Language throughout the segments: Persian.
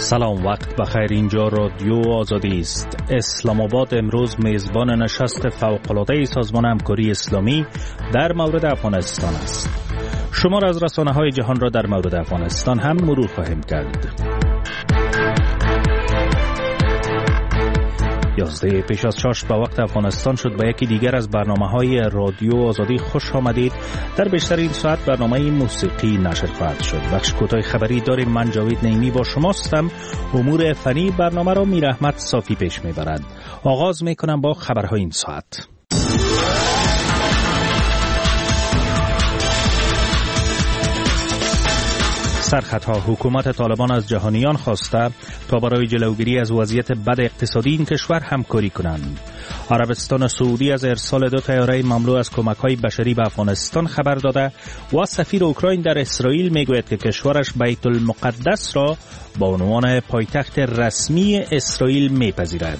سلام، وقت بخیر. اینجا رادیو آزادی است. اسلام آباد امروز میزبان نشست فوق‌العاده سازمان همکاری اسلامی در مورد افغانستان است. شمار از رسانه‌های جهان را در مورد افغانستان هم مرور خواهیم کرد. 11 پیش از 6 به وقت افغانستان شد. به یکی دیگر از برنامه‌های رادیو آزادی خوش آمدید. در بیشتر این ساعت برنامه موسیقی نشر خواهد شد. بخش کوتاه خبری داریم. من جاوید نعیمی با شماستم. امور فنی برنامه را میر احمد صافی پیش میبرد. آغاز میکنم با خبرهای این ساعت. سرخطها: حکومت طالبان از جهانیان خواسته تا برای جلوگیری از وضعیت بد اقتصادی این کشور همکاری کنند. عربستان سعودی از ارسال 2 طیاره مملو از کمک‌های بشری به افغانستان خبر داده و سفیر اوکراین در اسرائیل میگوید که کشورش بیت المقدس را به عنوان پایتخت رسمی اسرائیل میپذیرد.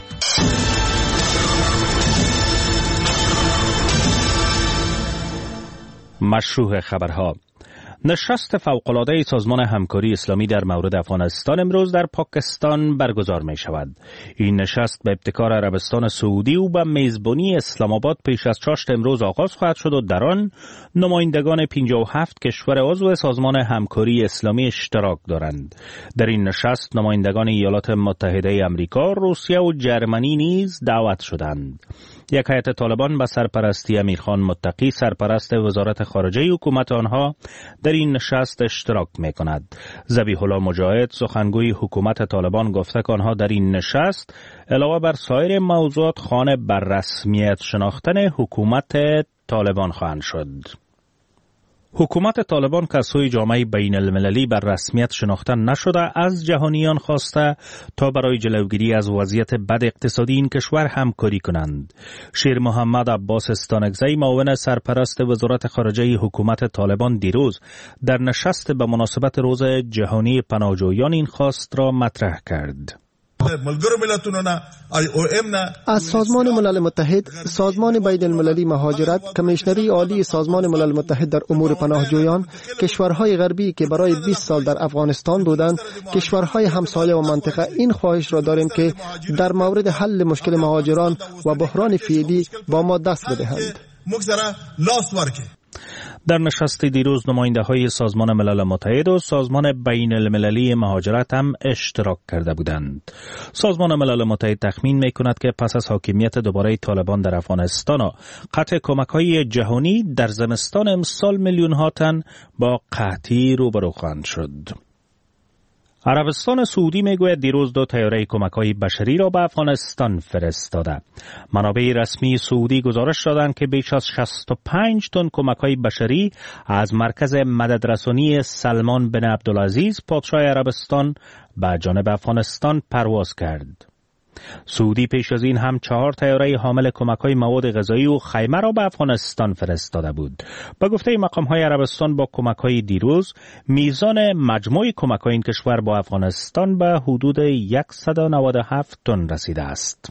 مشروع خبرها: نشست فوق‌العاده سازمان همکاری اسلامی در مورد افغانستان امروز در پاکستان برگزار می شود. این نشست به ابتکار عربستان سعودی و به میزبانی اسلام آباد پیش از 6 امروز آغاز خواهد شد و در آن نمایندگان 57 کشور عضو سازمان همکاری اسلامی اشتراک دارند. در این نشست نمایندگان ایالات متحده آمریکا، روسیه و جرمنی نیز دعوت شدند. یک هیئت طالبان به سرپرستی امیرخان متقی، سرپرست وزارت خارجه حکومت آنها، در این نشست اشتراک می‌کند. ذبیح الله مجاهد، سخنگوی حکومت طالبان، گفته که آنها در این نشست علاوه بر سایر موضوعات خواهان بر رسمیت شناختن حکومت طالبان خواهند شد. حکومت طالبان که از سوی جامعه بین المللی بر رسمیت شناخته نشده از جهانیان خواسته تا برای جلوگیری از وضعیت بد اقتصادی این کشور همکاری کنند. شیر محمد عباس استانکزی، معاون سرپرست وزارت خارجه حکومت طالبان، دیروز در نشست به مناسبت روز جهانی پناهجویان این خواست را مطرح کرد. از سازمان ملل متحد، سازمان بین المللی مهاجرت، کمیشنری عالی سازمان ملل متحد در امور پناهجویان، کشورهای غربی که برای 20 سال در افغانستان بودند، کشورهای همسایه و منطقه این خواهش را داریم که در مورد حل مشکل مهاجران و بحران فعلی با ما دست بدهند. در نشست دیروز نماینده‌های سازمان ملل متحد و سازمان بین المللی مهاجرت هم اشتراک کرده بودند. سازمان ملل متحد تخمین می‌کند که پس از حاکمیت دوباره طالبان در افغانستان و قطع کمک‌های جهانی در زمستان امسال میلیون‌ها تن با قحطی روبرو خواهند شد. عربستان سعودی میگوید دیروز 2 طیاره کمک‌های بشری را به افغانستان فرستاده. منابع رسمی سعودی گزارش دادند که بیش از 65 تن کمک‌های بشری از مرکز مددرسانی سلمان بن عبدالعزیز پادشاه عربستان به جانب افغانستان پرواز کرد. سعودی پیش از این هم 4 طیاره حامل کمک‌های مواد غذایی و خیمه را به افغانستان فرستاده بود. به گفته مقام‌های عربستان با کمک‌های دیروز میزان مجموع کمک‌های این کشور با افغانستان به حدود 197 تن رسیده است.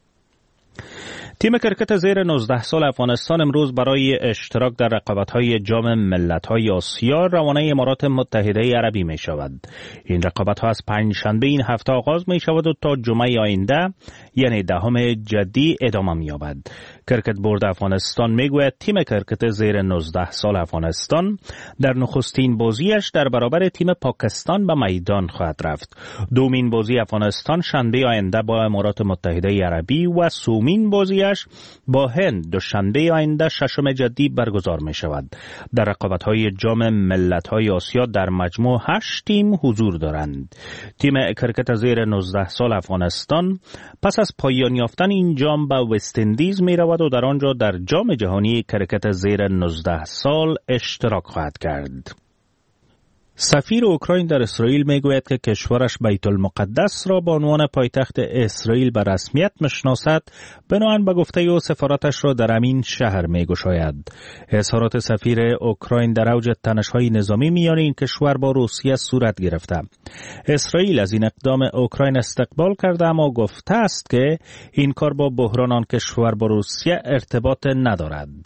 تیم کرکت زیر 19 سال افغانستان امروز برای اشتراک در رقابت‌های جام ملت‌های آسیا روانه امارات متحده عربی می شود. این رقابت‌ها از 5 شنبه این هفته آغاز می شود و تا جمعه آینده یعنی 10 جدی ادامه می یابد. کرکت بورد افغانستان می گوید تیم کرکت زیر 19 سال افغانستان در نخستین بازیش در برابر تیم پاکستان به میدان خواهد رفت. دومین بازی افغانستان شنبه آینده با امارات متحده عربی و سومین بازی با هند دوشنبه آینده 6 جدی برگزار می شود. در رقابت‌های جام ملت‌های آسیا در مجموع 8 تیم حضور دارند. تیم کرکت زیر 19 سال افغانستان پس از پایان یافتن این جام به وست اندیز می رود و در آنجا در جام جهانی کرکت زیر 19 سال اشتراک خواهد کرد. سفیر اوکراین در اسرائیل میگوید که کشورش بیت المقدس را به عنوان پایتخت اسرائیل به رسمیت میشناسد، بنابراین به گفته او سفارتش را در همین شهر میگشاید. اظهارات سفیر اوکراین در اوج تنش‌های نظامی میان این کشور با روسیه صورت گرفته. اسرائیل از این اقدام اوکراین استقبال کرده اما گفته است که این کار با بحران آن کشور با روسیه ارتباط ندارد.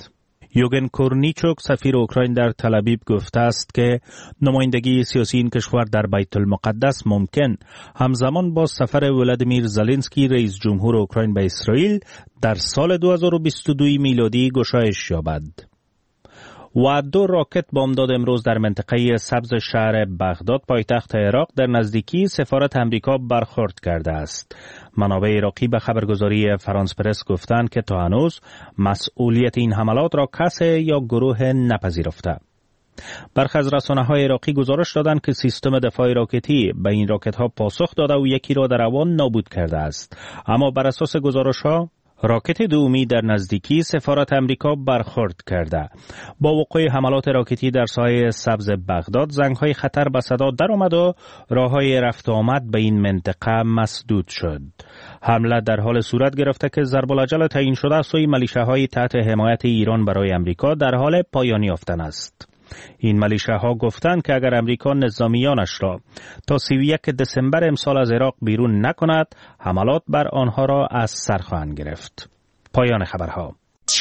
یوگن کورنیچوک سفیر اوکراین در تل‌آویو گفته است که نمایندگی سیاسی این کشور در بیت المقدس ممکن همزمان با سفر ولادیمیر زلنسکی رئیس جمهور اوکراین به اسرائیل در سال 2022 میلادی گشایش یابد. و 2 راکت بمبداد امروز در منطقه سبز شهر بغداد پایتخت عراق در نزدیکی سفارت امریکا برخورد کرده است. منابع عراقی به خبرگزاری فرانس پرس گفتند که تا هنوز مسئولیت این حملات را کسی یا گروه نپذیرفته. برخی از رسانه‌های عراقی گزارش دادند که سیستم دفاع راکتی به این راکت‌ها پاسخ داده و یکی را در هوا نابود کرده است. اما بر اساس گزارش‌ها راکت دومی در نزدیکی سفارت امریکا برخورد کرده. با وقوع حملات راکتی در ساحه سبز بغداد زنگ‌های خطر به صدا در آمد و راه‌های رفت و آمد به این منطقه مسدود شد. حمله در حال صورت گرفته که ضرب الاجل تعیین شده سوی ملیشه‌های تحت حمایت ایران برای امریکا در حال پایان یافتن است. این ملیشه‌ها گفتند که اگر امریکا نظامیانش را تا 31 دسامبر امسال از عراق بیرون نکند، حملات بر آنها را از سر خواهند گرفت. پایان خبرها.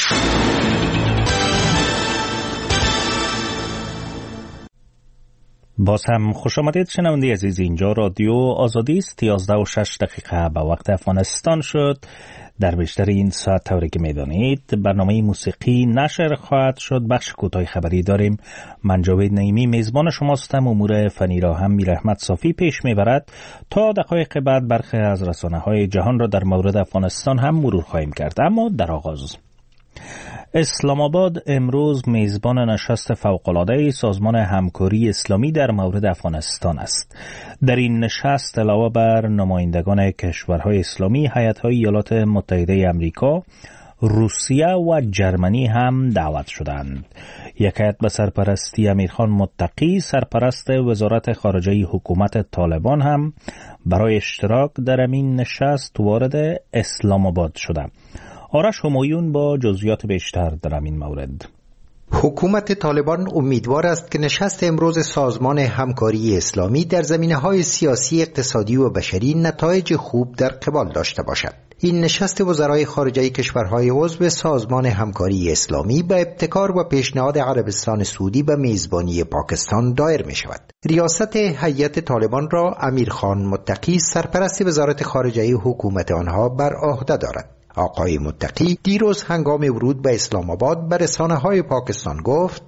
باز هم خوش آمدید شنونده عزیز، اینجا رادیو آزادی است. 11:06 به وقت افغانستان شد. در بیشتر این ساعت طوری که میدانید برنامه موسیقی نشر خواهد شد. بخش کوتاه خبری داریم. من جاوید نعیمی میزبان شماستم. امور فنی را هم میر احمد صافی پیش میبرد. تا دقایق بعد برخی از رسانه‌های جهان را در مورد افغانستان هم مرور خواهیم کرد. اما در آغاز اسلام آباد امروز میزبان نشست فوق‌العاده سازمان همکاری اسلامی در مورد افغانستان است. در این نشست علاوه بر نمایندگان کشورهای اسلامی، هیئت‌های ایالات متحده آمریکا، روسیه و جرمنی هم دعوت شدند. یک هیئت به سرپرستی امیرخان متقی، سرپرست وزارت خارجه حکومت طالبان، هم برای اشتراک در این نشست وارد اسلام آباد شده. آرش همایون با جزئیات بیشتر در این مورد. حکومت طالبان امیدوار است که نشست امروز سازمان همکاری اسلامی در زمینه‌های سیاسی، اقتصادی و بشری نتایج خوب در قبال داشته باشد. این نشست وزرای خارجه کشورهای عضو سازمان همکاری اسلامی به ابتکار و پیشنهاد عربستان سعودی به میزبانی پاکستان دایر می شود. ریاست هیئت طالبان را امیرخان متقی، سرپرست وزارت خارجه حکومت آنها، بر عهده دارد. آقای متقی دیروز هنگام ورود به اسلام آباد به رسانه‌های پاکستان گفت: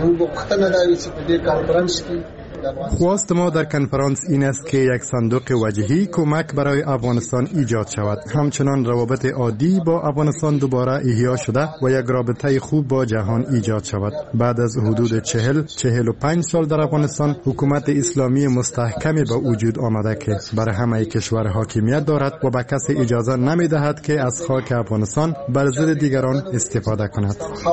خواست ما در کنفرانس این است که یک صندوق وجهی کمک برای افغانستان ایجاد شود. همچنان روابط عادی با افغانستان دوباره احیا شده و یک رابطه خوب با جهان ایجاد شود. بعد از حدود 45 سال در افغانستان، حکومت اسلامی مستحکمی به وجود آمده که بر همه کشور حاکمیت دارد و به کسی اجازه نمی دهد که از خاک افغانستان بر ضد دیگران استفاده کند.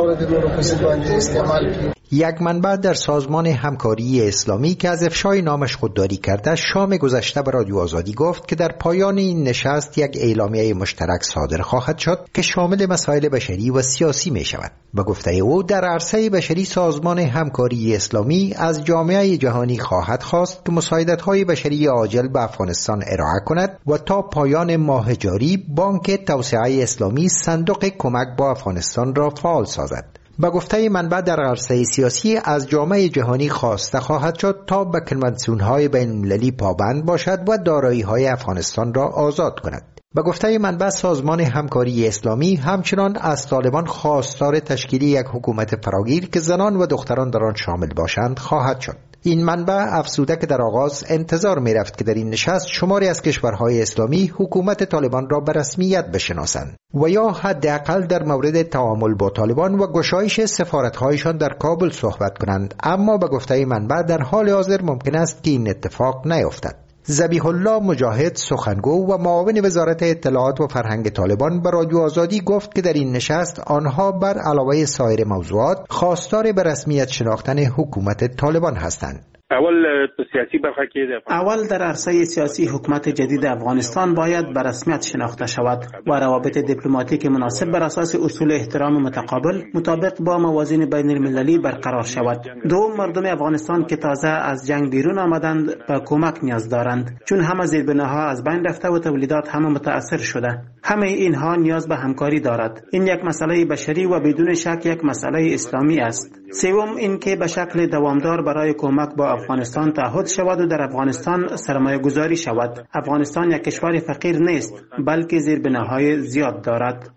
یک منبع در سازمان همکاری اسلامی که از افشای نامش خودداری کرده، شام گذشته به رادیو آزادی گفت که در پایان این نشست یک اعلامیه مشترک صادر خواهد شد که شامل مسائل بشری و سیاسی می شود. به گفته او در عرصه بشری سازمان همکاری اسلامی از جامعه جهانی خواهد خواست که مساعدت‌های بشری عاجل به افغانستان ارائه کند و تا پایان ماه جاری بانک توسعه اسلامی صندوق کمک با افغانستان را فعال سازد. به گفته منبع در عرصه سیاسی از جامعه جهانی خواسته خواهد شد تا به کنوانسیون‌های بین‌المللی پابند باشد و دارایی‌های افغانستان را آزاد کند. به گفته منبع سازمان همکاری اسلامی همچنان از طالبان خواستار تشکیل یک حکومت فراگیر که زنان و دختران در آن شامل باشند خواهد شد. این منبع افزوده که در آغاز انتظار می رفت که در این نشست شماری از کشورهای اسلامی حکومت طالبان را به رسمیت بشناسند و یا حداقل در مورد تعامل با طالبان و گشایش سفارت‌هایشان در کابل صحبت کنند، اما به گفته منبع در حال حاضر ممکن است که این اتفاق نیفتد. ذبیح الله مجاهد، سخنگو و معاون وزارت اطلاعات و فرهنگ طالبان، به رادیو آزادی گفت که در این نشست آنها بر علاوه سایر موضوعات خواستار به رسمیت شناختن حکومت طالبان هستند. اول در عرصه سیاسی حکومت جدید افغانستان باید به رسمیت شناخته شود و روابط دیپلماتیک مناسب بر اساس اصول احترام متقابل مطابق با موازین بین المللی برقرار شود. دوم، مردم افغانستان که تازه از جنگ بیرون آمدند به کمک نیاز دارند، چون همه زیربناها از بین رفته و تولیدات همه متاثر شده. همه اینها نیاز به همکاری دارد. این یک مسئله بشری و بدون شک یک مسئله اسلامی است. سوم، اینکه به شکل دوامدار برای کمک با افغانستان تعهد شود و در افغانستان سرمایه گذاری شود. افغانستان یک کشور فقیر نیست، بلکه زیربناهای زیاد دارد.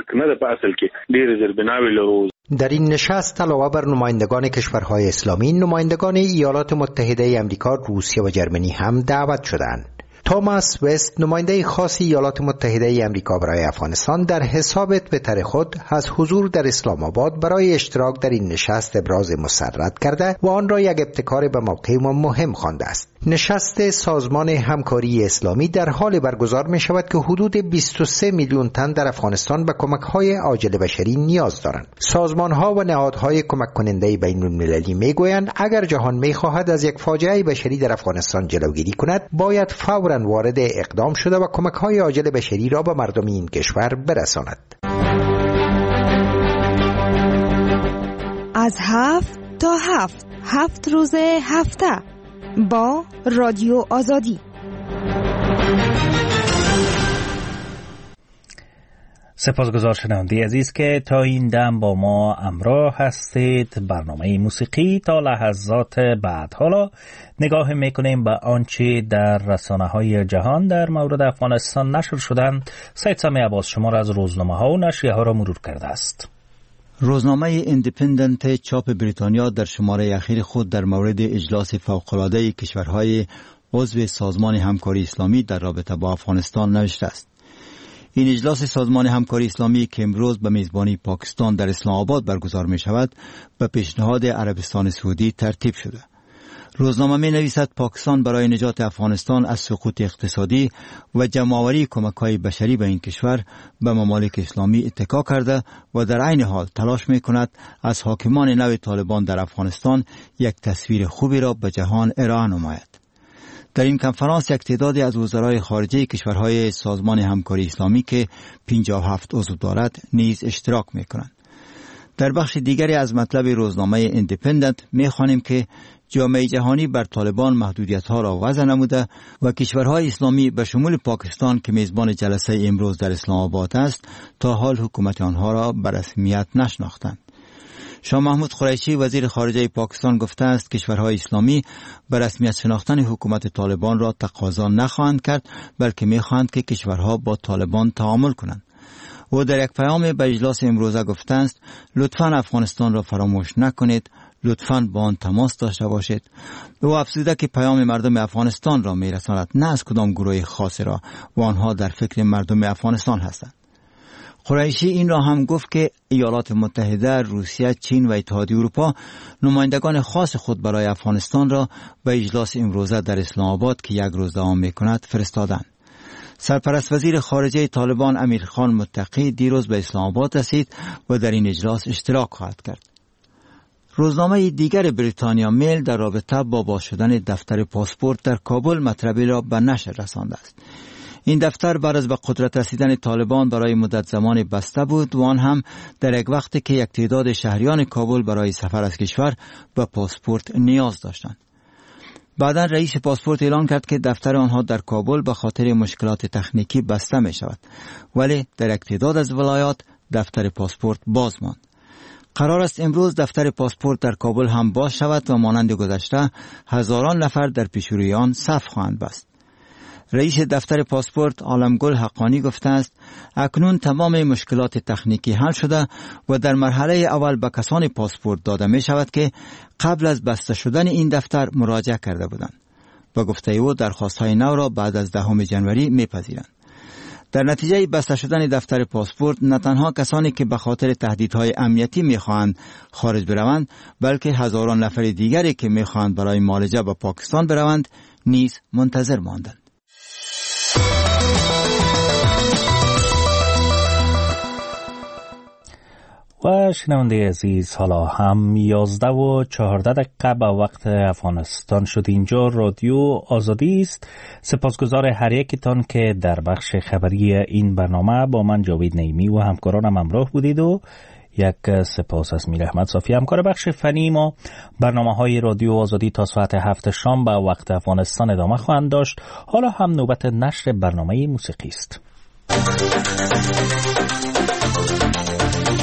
در این نشست علاوه بر نمایندگان کشورهای اسلامی، نمایندگان ایالات متحده آمریکا، روسیه و جرمنی هم دعوت شدند. توماس وست، نماینده خاص ایالات متحده آمریکا برای افغانستان، در حساب توییتر خود از حضور در اسلام آباد برای اشتراک در این نشست ابراز مسرت کرده و آن را یک ابتکار به موقع و مهم خوانده است. نشست سازمان همکاری اسلامی در حال برگزار می شود که حدود 23 میلیون تن در افغانستان به کمک‌های عاجل بشری نیاز دارند. سازمان‌ها و نهادهای کمک کننده بین‌المللی می‌گویند اگر جهان می‌خواهد از یک فاجعه بشری در افغانستان جلوگیری کند، باید فوراً وارد اقدام شده و کمک‌های عاجل بشری را به مردم این کشور برساند. از 7 تا 7 روز هفته با رادیو آزادی. سپاسگزار شنونده عزیز که تا این دم با ما همراه هستید. برنامه موسیقی تا لحظات بعد. حالا نگاه میکنیم به آنچه در رسانه‌های جهان در مورد افغانستان نشر شدند. سید سامی عباس شما از روزنامه‌ها و نشریه‌ها را مرور کرده است. روزنامه ایندیپندنت چاپ بریتانیا در شماره اخیر خود در مورد اجلاس فوق‌العاده کشورهای عضو سازمان همکاری اسلامی در رابطه با افغانستان نوشته است. این اجلاس سازمان همکاری اسلامی که امروز به میزبانی پاکستان در اسلام آباد برگزار می شود، به پیشنهاد عربستان سعودی ترتیب شده. روزنامه می نویسد پاکستان برای نجات افغانستان از سقوط اقتصادی و جمع‌آوری کمک‌های بشری به این کشور به ممالک اسلامی اتکا کرده و در عین حال تلاش می کند از حاکمان نو طالبان در افغانستان یک تصویر خوبی را به جهان ارائه نماید. در این کنفرانس یک تعدادی از وزرای خارجه کشورهای سازمان همکاری اسلامی که 57 عضو دارد نیز اشتراک می کنند. در بخش دیگری از مطلب روزنامه ایندیپندنت می خوانیم که جامعه جهانی بر طالبان محدودیت‌ها را وضع نموده و کشورهای اسلامی به شمول پاکستان که میزبان جلسه امروز در اسلام آباد است تا حال حکومت آنها را به رسمیت نشناختند. شاه محمود قریشی وزیر خارجه پاکستان گفته است کشورهای اسلامی به رسمیت شناختن حکومت طالبان را تقاضا نخواهند کرد، بلکه می‌خواهند که کشورها با طالبان تعامل کنند. او در یک پیام به اجلاس امروزه گفته است لطفاً افغانستان را فراموش نکنید، لطفاً با آن تماس داشته باشید. او افزوده که پیام مردم افغانستان را می‌رساند، نه از کدام گروه خاصی را، و آنها در فکر مردم افغانستان هستند. قریشی این را هم گفت که ایالات متحده، روسیه، چین و اتحادیه اروپا نمایندگان خاص خود برای افغانستان را به اجلاس امروزه در اسلام آباد که یک روز دوام می‌کند فرستادند. سرپرست وزیر خارجه طالبان امیرخان متقی دیروز به اسلام آباد رسید و در این اجلاس اشتراک خواهد کرد. روزنامه دیگر بریتانیا میل در رابطه با باز شدن دفتر پاسپورت در کابل مطلبی را به نشر رسانده است. این دفتر بعد از به قدرت رسیدن طالبان برای مدت زمان بسته بود و آن هم در یک وقتی که یک تعداد شهریان کابل برای سفر از کشور به پاسپورت نیاز داشتند. بعدا رئیس پاسپورت اعلان کرد که دفتر آنها در کابل به خاطر مشکلات تکنیکی بسته می شود، ولی در یک تعداد از ولایات دفتر پاسپورت باز ماند. قرار است امروز دفتر پاسپورت در کابل هم باز شود و مانند گذشته هزاران نفر در پیشروی آن صف خواهند بست. رئیس دفتر پاسپورت عالمگل حقانی گفته است اکنون تمام مشکلات تکنیکی حل شده و در مرحله اول به کسان پاسپورت داده می شود که قبل از بسته شدن این دفتر مراجعه کرده بودند. با گفته او درخواست‌های نو را بعد از 10 جنوری می‌پذیرند. در نتیجه بسته شدن دفتر پاسپورت نه تنها کسانی که به خاطر تهدیدهای امنیتی می‌خواهند خارج بروند، بلکه هزاران نفر دیگری که می‌خواهند برای معالجه به پاکستان بروند نیز منتظر ماندند. و شنونده عزیز، حالا هم 11:14 به وقت افغانستان شد. اینجا رادیو آزادی است. سپاسگزار هر یکتان که در بخش خبری این برنامه با من جاوید نعیمی و همکارانم همراه بودید و یک سپاس از میر احمد صافی همکار بخش فنی ما. برنامه‌های رادیو آزادی تا ساعت 7 شام به وقت افغانستان ادامه خواهند داشت. حالا هم نوبت نشر برنامه موسیقی است.